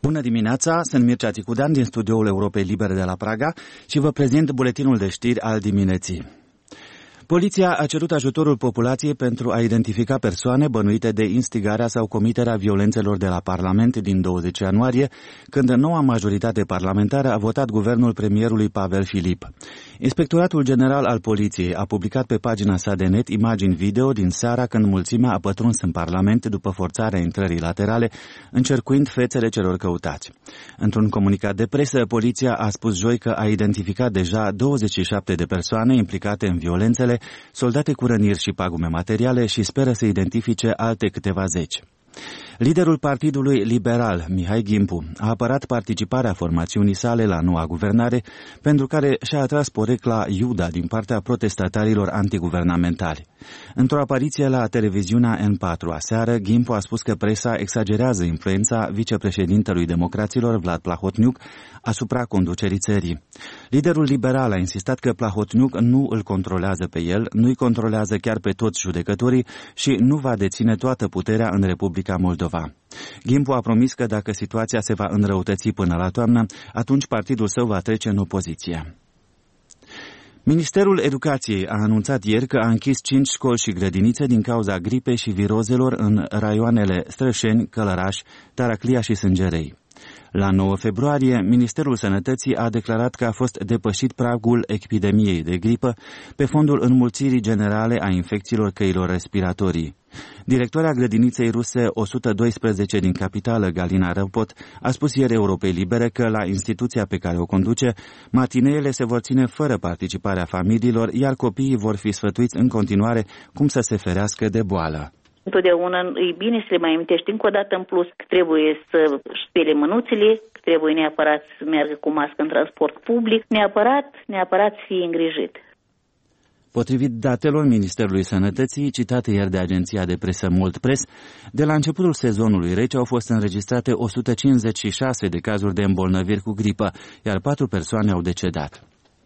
Bună dimineața, sunt Mircea Ticudean din studioul Europei Libere de la Praga și vă prezint buletinul de știri al dimineții. Poliția a cerut ajutorul populației pentru a identifica persoane bănuite de instigarea sau comiterea violențelor de la Parlament din 20 ianuarie, când noua majoritate parlamentară a votat guvernul premierului Pavel Filip. Inspectoratul General al Poliției a publicat pe pagina sa de net imagini video din seara când mulțimea a pătruns în Parlament după forțarea intrării laterale, încercuind fețele celor căutați. Într-un comunicat de presă, poliția a spus joi că a identificat deja 27 de persoane implicate în violențele, soldate cu răniri și pagume materiale și speră să identifice alte câteva zeci. Liderul Partidului Liberal, Mihai Gimpu, a apărat participarea formațiunii sale la noua guvernare, pentru care și-a atras porecla iuda din partea protestatarilor antiguvernamentali. Într-o apariție la televiziunea N4 aseară, Gimpu a spus că presa exagerează influența vicepreședintelui democraților Vlad Plahotniuc asupra conducerii țării. Liderul liberal a insistat că Plahotniuc nu îl controlează pe el, nu-i controlează chiar pe toți judecătorii și nu va deține toată puterea în Republica Moldova. Gimpu a promis că dacă situația se va înrăutăți până la toamnă, atunci partidul său va trece în opoziție. Ministerul Educației a anunțat ieri că a închis 5 școli și grădinițe din cauza gripei și virozelor în raioanele Strășeni, Călăraș, Taraclia și Sângerei. La 9 februarie, Ministerul Sănătății a declarat că a fost depășit pragul epidemiei de gripă pe fondul înmulțirii generale a infecțiilor căilor respiratorii. Directoarea grădiniței ruse 112 din capitală, Galina Răpot, a spus ieri Europei Libere că la instituția pe care o conduce, matineele se vor ține fără participarea familiilor, iar copiii vor fi sfătuiți în continuare cum să se ferească de boală. Întotdeauna e bine să le mai amintești încă o dată în plus că trebuie să spele mânuțele, că trebuie neapărat să meargă cu mască în transport public, neapărat să fie îngrijit. Potrivit datelor Ministerului Sănătății, citate ieri de agenția de presă Molt Press, de la începutul sezonului rece au fost înregistrate 156 de cazuri de îmbolnăviri cu gripă, iar 4 persoane au decedat.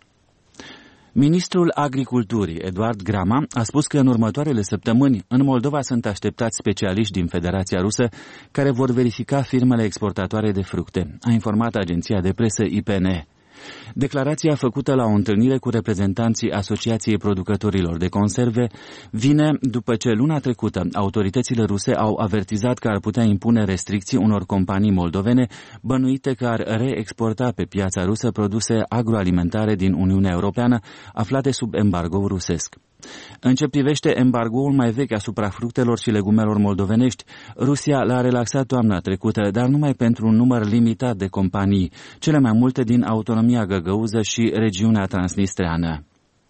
Ministrul Agriculturii, Eduard Grama, a spus că în următoarele săptămâni în Moldova sunt așteptați specialiști din Federația Rusă care vor verifica firmele exportatoare de fructe, a informat agenția de presă IPN. Declarația făcută la o întâlnire cu reprezentanții Asociației Producătorilor de Conserve vine după ce luna trecută autoritățile ruse au avertizat că ar putea impune restricții unor companii moldovene bănuite că ar reexporta pe piața rusă produse agroalimentare din Uniunea Europeană aflate sub embargo rusesc. În ce privește embargoul mai vechi asupra fructelor și legumelor moldovenești, Rusia l-a relaxat toamna trecută, dar numai pentru un număr limitat de companii, cele mai multe din autonomia găgăuză și regiunea transnistreană.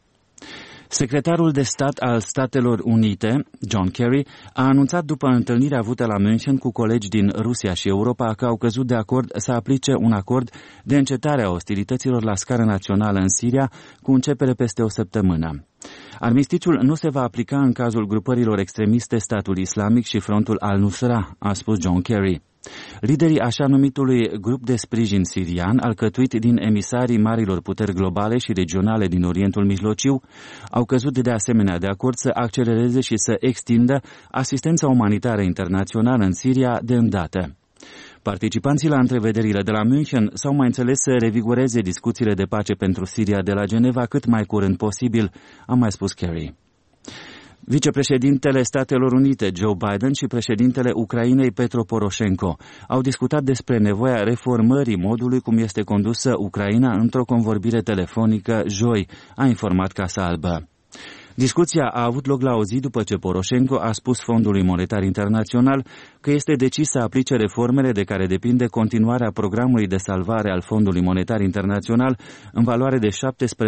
Secretarul de stat al Statelor Unite, John Kerry, a anunțat după întâlnirea avută la München cu colegi din Rusia și Europa că au căzut de acord să aplice un acord de încetare a ostilităților la scară națională în Siria, cu începere peste o săptămână. Armistițiul nu se va aplica în cazul grupărilor extremiste Statul Islamic și Frontul al-Nusra, a spus John Kerry. Liderii așa numitului grup de sprijin sirian, alcătuit din emisarii marilor puteri globale și regionale din Orientul Mijlociu, au căzut de asemenea de acord să accelereze și să extindă asistența umanitară internațională în Siria de îndată. Participanții la întrevederile de la München s-au mai înțeles să revigoreze discuțiile de pace pentru Siria de la Geneva cât mai curând posibil, a mai spus Kerry. Vicepreședintele Statelor Unite, Joe Biden, și președintele Ucrainei, Petro Poroșenko, au discutat despre nevoia reformării modului cum este condusă Ucraina într-o convorbire telefonică joi, a informat Casa Albă. Discuția a avut loc la o zi după ce Poroșenko a spus Fondului Monetar Internațional că este decis să aplice reformele de care depinde continuarea programului de salvare al Fondului Monetar Internațional în valoare de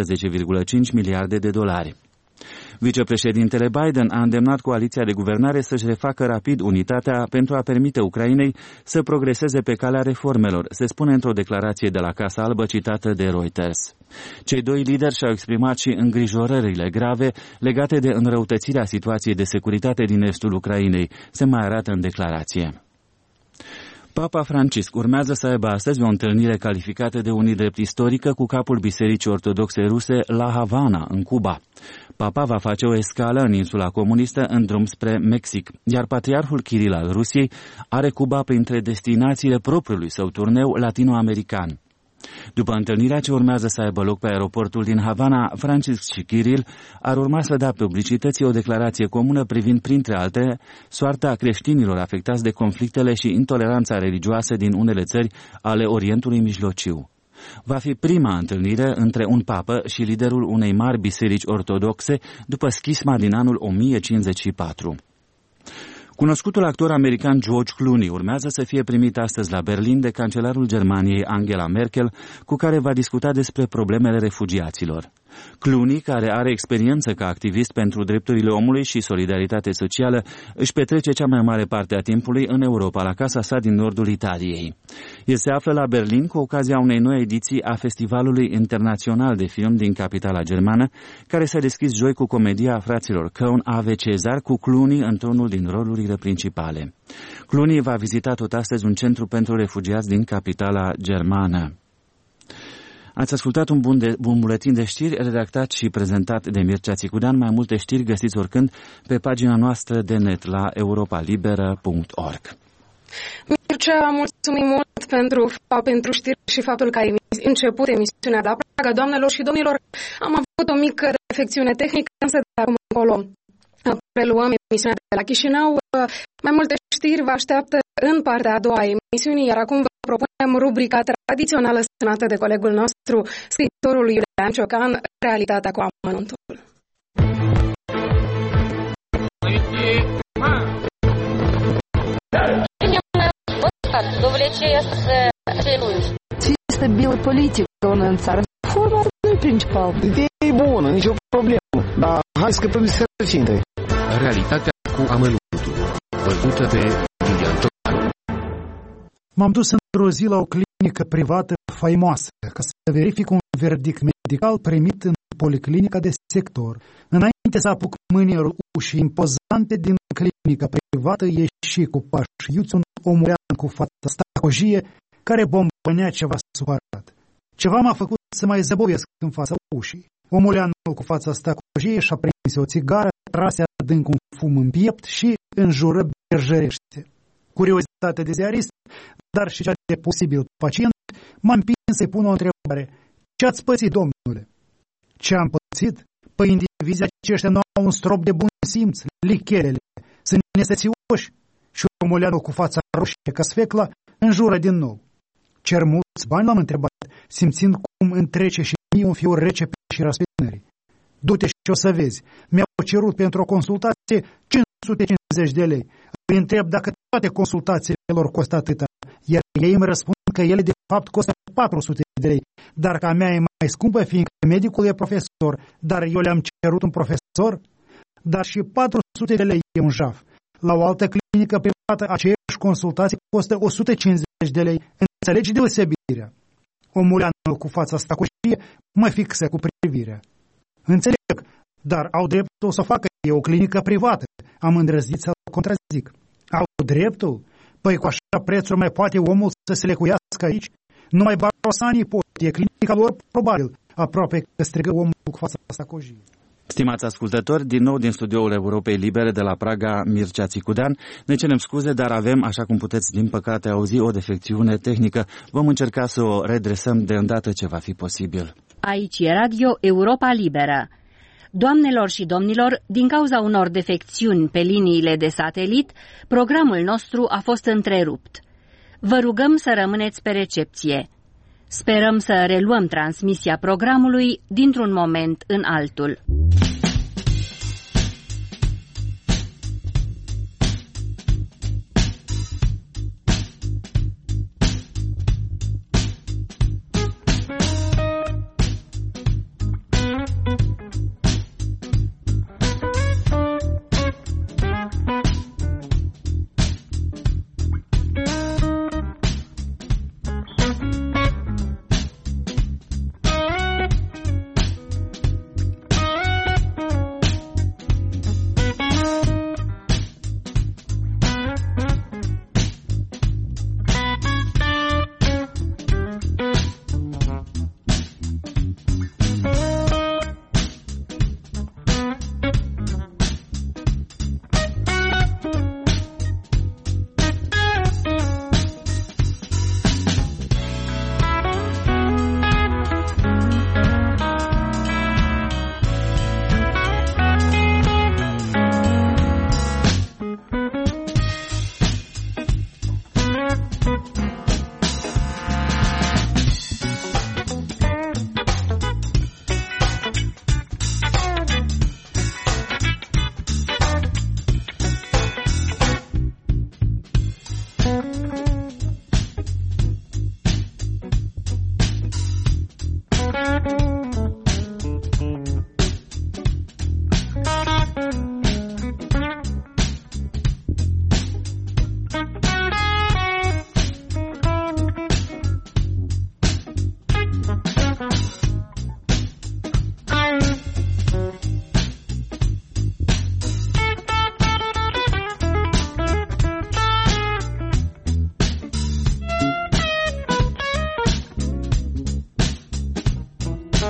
17,5 miliarde de dolari. Vicepreședintele Biden a îndemnat coaliția de guvernare să-și refacă rapid unitatea pentru a permite Ucrainei să progreseze pe calea reformelor, se spune într-o declarație de la Casa Albă citată de Reuters. Cei doi lideri și-au exprimat și îngrijorările grave legate de înrăutățirea situației de securitate din estul Ucrainei, se mai arată în declarație. Papa Francisc urmează să aibă astăzi o întâlnire calificată de unii drept istorică cu capul Bisericii Ortodoxe Ruse la Havana, în Cuba. Papa va face o escală în insula comunistă în drum spre Mexic, iar patriarhul Kiril al Rusiei are Cuba printre destinațiile propriului său turneu latino-american. După întâlnirea ce urmează să aibă loc pe aeroportul din Havana, Francisc și Kiril ar urma să dea publicității o declarație comună privind, printre altele, soarta creștinilor afectați de conflictele și intoleranța religioasă din unele țări ale Orientului Mijlociu. Va fi prima întâlnire între un papă și liderul unei mari biserici ortodoxe după schisma din anul 1054. Cunoscutul actor american George Clooney urmează să fie primit astăzi la Berlin de cancelarul Germaniei Angela Merkel, cu care va discuta despre problemele refugiaților. Clooney, care are experiență ca activist pentru drepturile omului și solidaritate socială, își petrece cea mai mare parte a timpului în Europa, la casa sa din nordul Italiei. El se află la Berlin cu ocazia unei noi ediții a Festivalului Internațional de Film din capitala germană, care s-a deschis joi cu comedia fraților Coen Ave Cezar, cu Clooney într-unul din rolurile principale. Clooney va vizita tot astăzi un centru pentru refugiați din capitala germană. Ați ascultat un buletin de știri redactat și prezentat de Mircea Țicudean. Mai multe știri găsiți oricând pe pagina noastră de net la europalibera.org. Mircea, mulțumim mult pentru știri și faptul că ai început emisiunea de la Praga. Doamnelor și domnilor, am avut o mică defecțiune tehnică, însă de acum încolo preluăm emisiunea de la Chișinău. Mai multe știri vă așteaptă în partea a doua a emisiunii, iar acum vă propunem rubrica tradițională semnată de colegul nostru, scriitorul Iulian Ciocan, Realitatea cu amănuntul. Чисто биополитика în țară. Forma nu e principal. Ideea e bună, nicio problemă, dar hai scăpăm de sărăcinte. Realitatea cu amănuntul, văzută de Iulian Ciocan. M-am dus într-o zi la o clinică privată faimoasă ca să verific un verdict medical primit în policlinica de sector. Înainte să apuc mâinii ușii impozante din clinica privată, ieși cu pași iuți un omulean cu fața stacojie care bombănea ceva supărat. Ceva m-a făcut să mai zăbovesc în fața ușii. Omuleanul cu fața stacojie și-a prins o țigară, trase adânc un fum în piept și înjură berjerește. Curiozitate de ziarist, dar și cea de posibil pacient, m-am împins să-i pun o întrebare. Ce ați pățit, domnule? Ce am pățit? Păi indivizii aceștia nu au un strop de bun simț, lichelele, sunt nesățioși. Și omuleanul cu fața roșie ca sfecla înjură din nou. Cer mulți bani, l-am întrebat, simțind cum întrece și mie un fior rece pe și raspinării. Du-te și o să vezi. Mi-au cerut pentru o consultație 550 de lei. Îi întreb dacă toate consultațiile lor costă atâta, iar ei îmi răspund că ele de fapt costă 400 de lei, dar că a mea e mai scumpă fiindcă medicul e profesor, dar eu le-am cerut un profesor, dar și 400 de lei e un jaf. La o altă clinică privată, aceeași consultație costă 150 de lei. Înțelegi deosebirea? Omuleanul cu fața stacoșie mă fixă cu privirea. Înțeleg, dar au dreptul să o facă, e o clinică privată. Am îndrăznit să-l contrazic. Au dreptul? Păi cu așa prețuri mai poate omul să se lecuiască aici? Numai barosanii pot, e clinica lor probabil. Aproape că strigă omul cu fața stacojie. Stimați ascultători, din nou din studioul Europei Libere de la Praga, Mircea Țicudean. Ne cerem scuze, dar avem, așa cum puteți din păcate auzi, o defecțiune tehnică. Vom încerca să o redresăm de îndată ce va fi posibil. Aici e Radio Europa Liberă. Doamnelor și domnilor, din cauza unor defecțiuni pe liniile de satelit, programul nostru a fost întrerupt. Vă rugăm să rămâneți pe recepție. Sperăm să reluăm transmisia programului dintr-un moment în altul.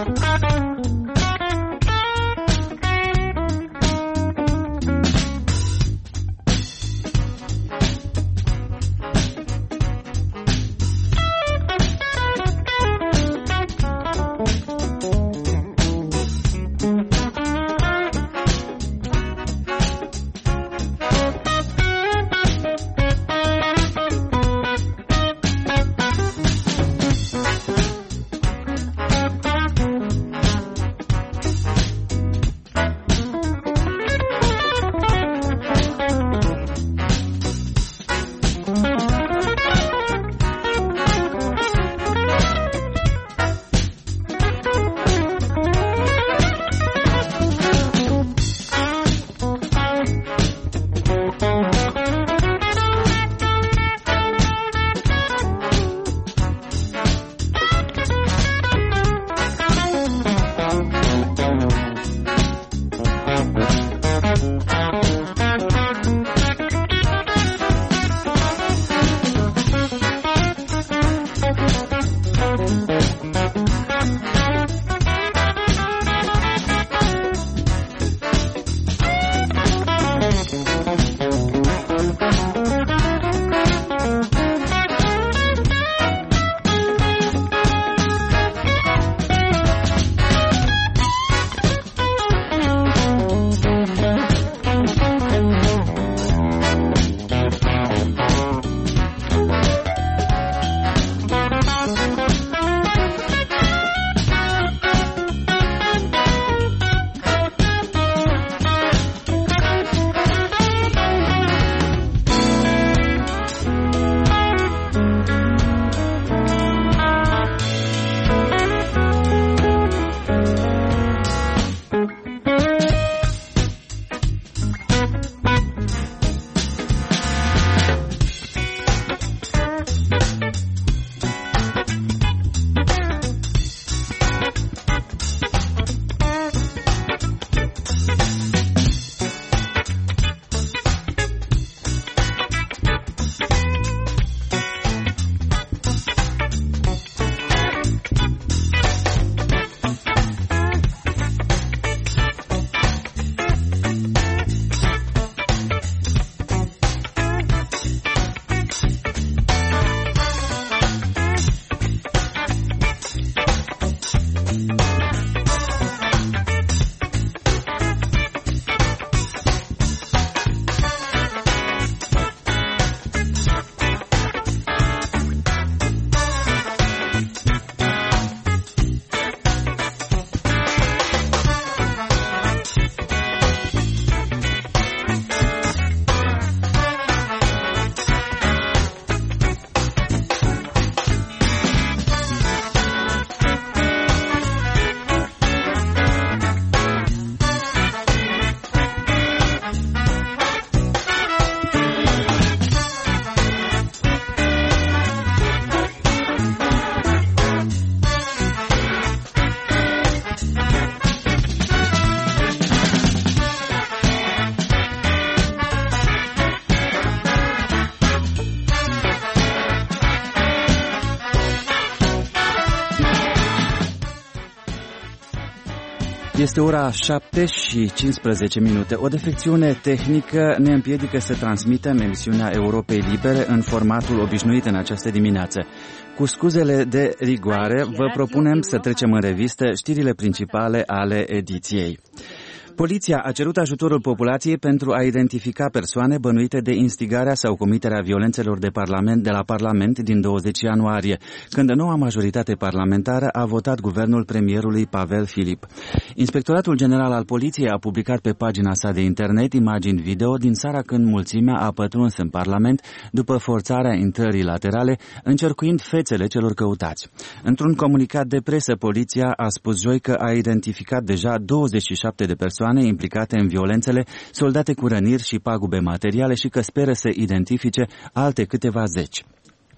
Este ora 7 și 15 minute. O defecțiune tehnică ne împiedică să transmitem emisiunea Europei Libere în formatul obișnuit în această dimineață. Cu scuzele de rigoare, vă propunem să trecem în revistă știrile principale ale ediției. Poliția a cerut ajutorul populației pentru a identifica persoane bănuite de instigarea sau comiterea violențelor de la Parlament din 20 ianuarie, când noua majoritate parlamentară a votat guvernul premierului Pavel Filip. Inspectoratul General al Poliției a publicat pe pagina sa de internet imagini video din seara când mulțimea a pătruns în Parlament după forțarea intrării laterale, încercuind fețele celor căutați. Într-un comunicat de presă, poliția a spus joi că a identificat deja 27 de persoane implicate în violențele, soldate cu răniri și pagube materiale și că speră să identifice alte câteva zeci.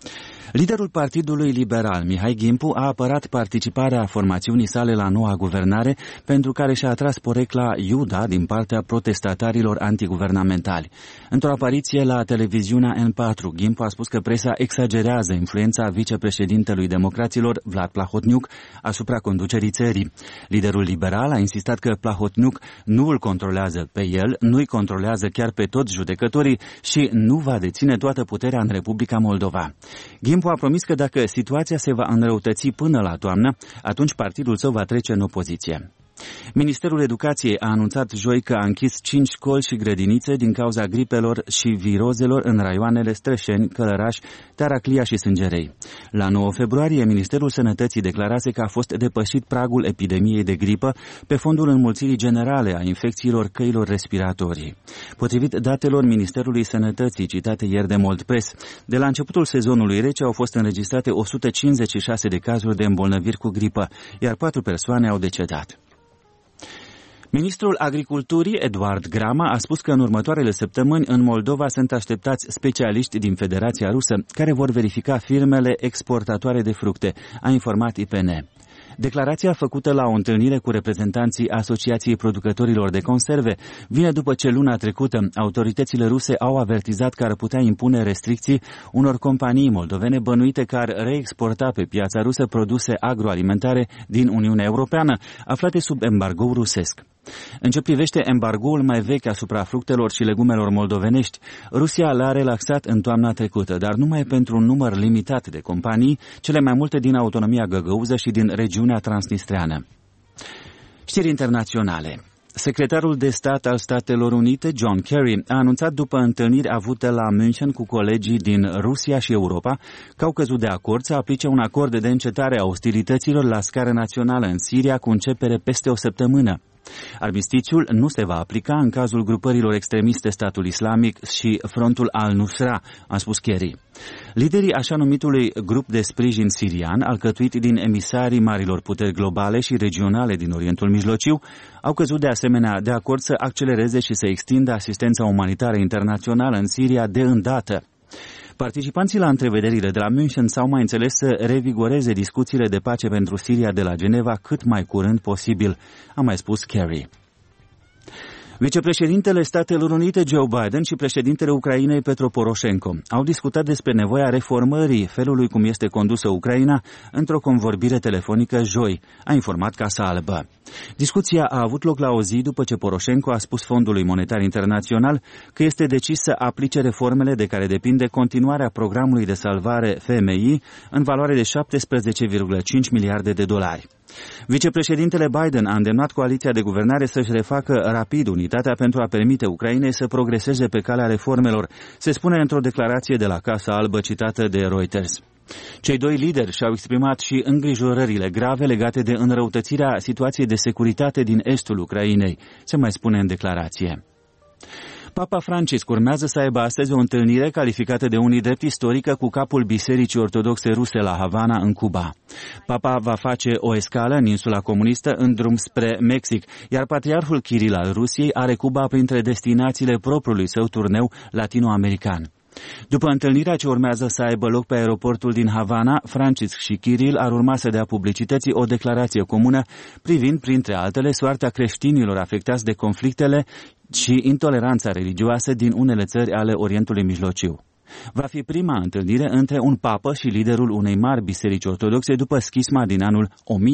Liderul Partidului Liberal, Mihai Gimpu, a apărat participarea formațiunii sale la noua guvernare, pentru care și-a atras porecla iuda din partea protestatarilor antiguvernamentali. Într-o apariție la televiziunea N4, Gimpu a spus că presa exagerează influența vicepreședintelui democraților, Vlad Plahotniuc, asupra conducerii țării. Liderul liberal a insistat că Plahotniuc nu îl controlează pe el, nu-i controlează chiar pe toți judecătorii și nu va deține toată puterea în Republica Moldova. Gimpu a promis că dacă situația se va înrăutăți până la toamnă, atunci partidul său va trece în opoziție. Ministerul Educației a anunțat joi că a închis 5 școli și grădinițe din cauza gripelor și virozelor în raioanele Strășeni, Călăraș, Taraclia și Sângerei. La 9 februarie, Ministerul Sănătății declarase că a fost depășit pragul epidemiei de gripă pe fondul înmulțirii generale a infecțiilor căilor respiratorii. Potrivit datelor Ministerului Sănătății citate ieri de Moldpress, de la începutul sezonului rece au fost înregistrate 156 de cazuri de îmbolnăviri cu gripă, iar 4 persoane au decedat. Ministrul Agriculturii, Eduard Grama, a spus că în următoarele săptămâni în Moldova sunt așteptați specialiști din Federația Rusă care vor verifica firmele exportatoare de fructe, a informat IPN. Declarația făcută la o întâlnire cu reprezentanții Asociației Producătorilor de Conserve vine după ce luna trecută autoritățile ruse au avertizat că ar putea impune restricții unor companii moldovene bănuite că ar reexporta pe piața rusă produse agroalimentare din Uniunea Europeană, aflate sub embargo rusesc. În ce privește embargoul mai vechi asupra fructelor și legumelor moldovenești, Rusia l-a relaxat în toamna trecută, dar numai pentru un număr limitat de companii, cele mai multe din autonomia găgăuză și din regiunea transnistreană. Știri internaționale. Secretarul de stat al Statelor Unite, John Kerry, a anunțat după întâlniri avute la München cu colegii din Rusia și Europa că au căzut de acord să aplice un acord de încetare a ostilităților la scară națională în Siria cu începere peste o săptămână. Armistițiul nu se va aplica în cazul grupărilor extremiste Statul Islamic și Frontul al-Nusra, a spus Kerry. Liderii așa numitului grup de sprijin sirian, alcătuit din emisarii marilor puteri globale și regionale din Orientul Mijlociu, au căzut de asemenea de acord să accelereze și să extindă asistența umanitară internațională în Siria de îndată. Participanții la întrevederile de la München s-au mai înțeles să revigoreze discuțiile de pace pentru Siria de la Geneva cât mai curând posibil, a mai spus Kerry. Vicepreședintele Statelor Unite Joe Biden și președintele Ucrainei Petro Poroșenko au discutat despre nevoia reformării felului cum este condusă Ucraina într-o convorbire telefonică joi, a informat Casa Albă. Discuția a avut loc la o zi după ce Poroșenko a spus Fondului Monetar Internațional că este decis să aplice reformele de care depinde continuarea programului de salvare FMI în valoare de 17,5 miliarde de dolari. Vicepreședintele Biden a îndemnat coaliția de guvernare să-și refacă rapid unitatea pentru a permite Ucrainei să progreseze pe calea reformelor, se spune într-o declarație de la Casa Albă citată de Reuters. Cei doi lideri și-au exprimat și îngrijorările grave legate de înrăutățirea situației de securitate din estul Ucrainei, se mai spune în declarație. Papa Francisc urmează să aibă astăzi o întâlnire calificată de unii drept istorică cu capul Bisericii Ortodoxe Ruse la Havana, în Cuba. Papa va face o escală în insula comunistă în drum spre Mexic, iar patriarhul Kiril al Rusiei are Cuba printre destinațiile propriului său turneu latino-american. După întâlnirea ce urmează să aibă loc pe aeroportul din Havana, Francisc și Kiril ar urma să dea publicității o declarație comună privind, printre altele, soarta creștinilor afectați de conflictele și intoleranța religioasă din unele țări ale Orientului Mijlociu. Va fi prima întâlnire între un papă și liderul unei mari biserici ortodoxe după schisma din anul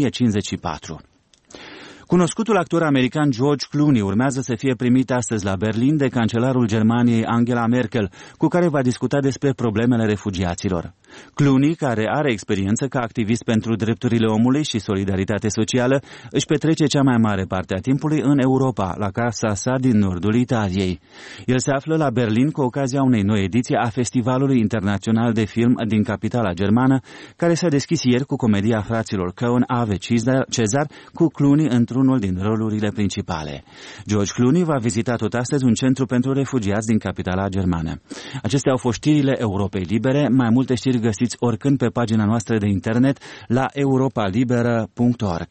1054. Cunoscutul actor american George Clooney urmează să fie primit astăzi la Berlin de cancelarul Germaniei Angela Merkel, cu care va discuta despre problemele refugiaților. Clooney, care are experiență ca activist pentru drepturile omului și solidaritate socială, își petrece cea mai mare parte a timpului în Europa, la casa sa din nordul Italiei. El se află la Berlin cu ocazia unei noi ediții a Festivalului Internațional de Film din capitala germană, care s-a deschis ieri cu comedia fraților Coen Ave Cezar, cu Clooney într-unul din rolurile principale. George Clooney va vizita tot astăzi un centru pentru refugiați din capitala germană. Acestea au fost știrile Europei Libere. Mai multe știri găsiți oricând pe pagina noastră de internet la europalibera.org.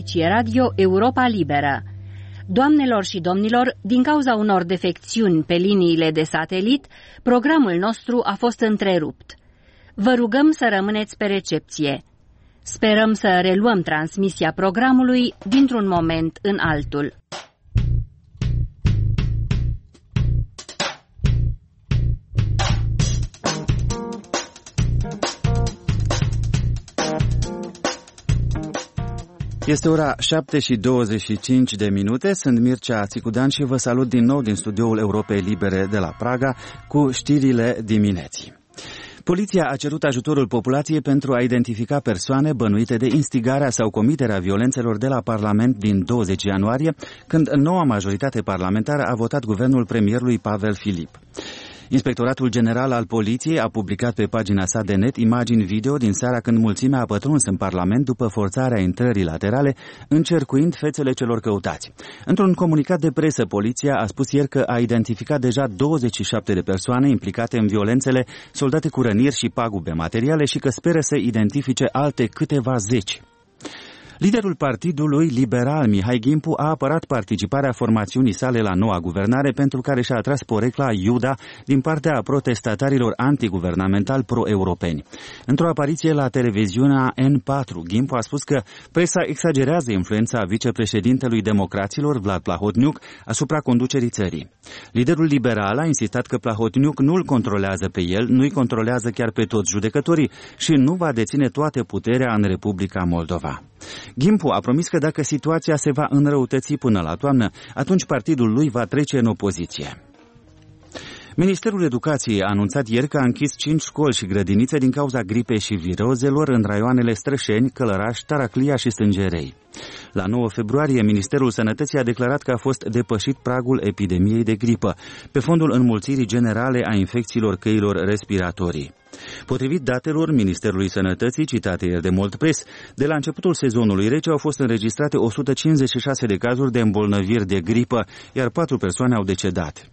recepție radio Europa Liberă. Doamnelor și domnilor, din cauza unor defecțiuni pe liniile de satelit, programul nostru a fost întrerupt. Vă rugăm să rămâneți pe recepție. Sperăm să reluăm transmisia programului dintr-un moment în altul. Este ora 7:25 de minute, sunt Mircea Țicudan și vă salut din nou din studioul Europei Libere de la Praga cu știrile dimineții. Poliția a cerut ajutorul populației pentru a identifica persoane bănuite de instigarea sau comiterea violențelor de la Parlament din 20 ianuarie, când noua majoritate parlamentară a votat guvernul premierului Pavel Filip. Inspectoratul General al Poliției a publicat pe pagina sa de net imagini video din seara când mulțimea a pătruns în Parlament după forțarea intrării laterale, încercuind fețele celor căutați. Într-un comunicat de presă, poliția a spus ieri că a identificat deja 27 de persoane implicate în violențele, soldate cu răniri și pagube materiale și că speră să identifice alte câteva zeci. Liderul Partidului Liberal, Mihai Gimpu, a apărat participarea formațiunii sale la noua guvernare pentru care și-a atras porecla iuda din partea protestatarilor antiguvernamentali pro-europeni. Într-o apariție la televiziunea N4, Gimpu a spus că presa exagerează influența vicepreședintelui democraților, Vlad Plahotniuc, asupra conducerii țării. Liderul liberal a insistat că Plahotniuc nu-l controlează pe el, nu-i controlează chiar pe toți judecătorii și nu va deține toată puterea în Republica Moldova. Gimpu a promis că dacă situația se va înrăutăți până la toamnă, atunci partidul lui va trece în opoziție. Ministerul Educației a anunțat ieri că a închis 5 școli și grădinițe din cauza gripei și virozelor în raioanele Strășeni, Călăraș, Taraclia și Stângerei. La 9 februarie, Ministerul Sănătății a declarat că a fost depășit pragul epidemiei de gripă, pe fondul înmulțirii generale a infecțiilor căilor respiratorii. Potrivit datelor Ministerului Sănătății, citate ieri de Moldpress, de la începutul sezonului rece au fost înregistrate 156 de cazuri de îmbolnăviri de gripă, iar 4 persoane au decedat.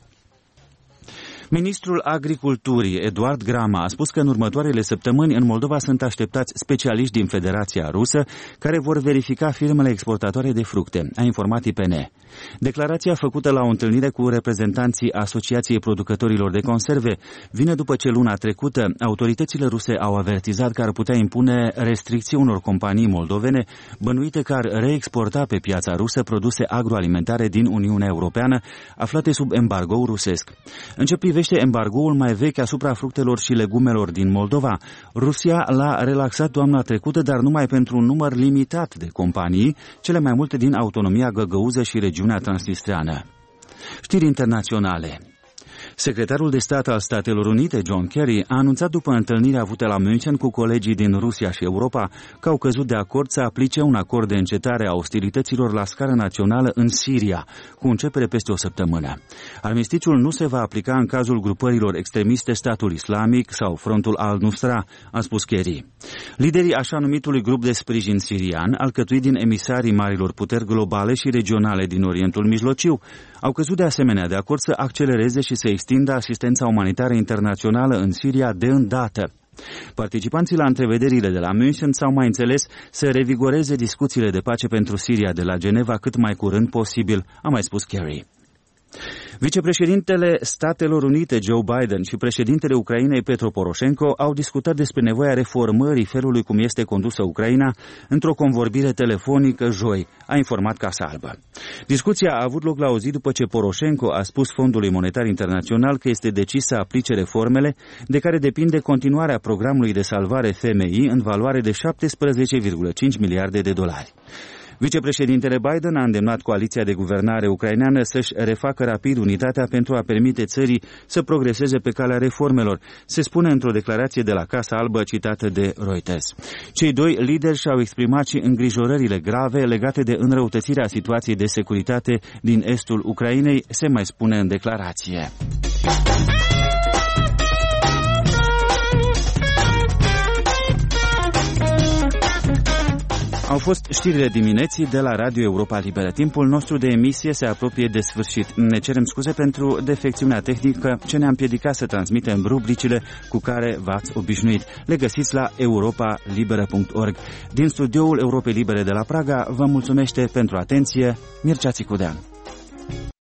Ministrul Agriculturii, Eduard Grama, a spus că în următoarele săptămâni în Moldova sunt așteptați specialiști din Federația Rusă care vor verifica firmele exportatoare de fructe, a informat IPN. Declarația făcută la o întâlnire cu reprezentanții Asociației Producătorilor de Conserve vine după ce luna trecută autoritățile ruse au avertizat că ar putea impune restricții unor companii moldovene bănuite că ar reexporta pe piața rusă produse agroalimentare din Uniunea Europeană aflate sub embargo rusesc. În ce privește embargoul mai vechi asupra fructelor și legumelor din Moldova, Rusia l-a relaxat toamna trecută, dar numai pentru un număr limitat de companii, cele mai multe din autonomia găgăuză și regiunea transnistreană. Știri internaționale. Secretarul de stat al Statelor Unite, John Kerry, a anunțat după întâlnirea avută la München cu colegii din Rusia și Europa că au căzut de acord să aplice un acord de încetare a ostilităților la scară națională în Siria, cu începere peste o săptămână. Armistițiul nu se va aplica în cazul grupărilor extremiste Statul Islamic sau Frontul al-Nusra, a spus Kerry. Liderii așa numitului grup de sprijin sirian, alcătuit din emisarii marilor puteri globale și regionale din Orientul Mijlociu, au căzut de asemenea de acord să accelereze și să extindă asistența umanitară internațională în Siria de îndată. Participanții la întrevederile de la München s-au mai înțeles să revigoreze discuțiile de pace pentru Siria de la Geneva cât mai curând posibil, a mai spus Kerry. Vicepreședintele Statelor Unite Joe Biden și președintele Ucrainei Petro Poroșenko au discutat despre nevoia reformării felului cum este condusă Ucraina într-o convorbire telefonică joi, a informat Casa Albă. Discuția a avut loc la o zi după ce Poroșenko a spus Fondului Monetar Internațional că este decis să aplice reformele de care depinde continuarea programului de salvare FMI în valoare de 17,5 miliarde de dolari. Vicepreședintele Biden a îndemnat coaliția de guvernare ucraineană să-și refacă rapid unitatea pentru a permite țării să progreseze pe calea reformelor, se spune într-o declarație de la Casa Albă citată de Reuters. Cei doi lideri și-au exprimat și îngrijorările grave legate de înrăutățirea situației de securitate din estul Ucrainei, se mai spune în declarație. Au fost știrile dimineții de la Radio Europa Liberă. Timpul nostru de emisie se apropie de sfârșit. Ne cerem scuze pentru defecțiunea tehnică ce ne-a împiedicat să transmitem rubricile cu care v-ați obișnuit. Le găsiți la europalibera.org. Din studioul Europei Libere de la Praga vă mulțumește pentru atenție Mircea Țicudean.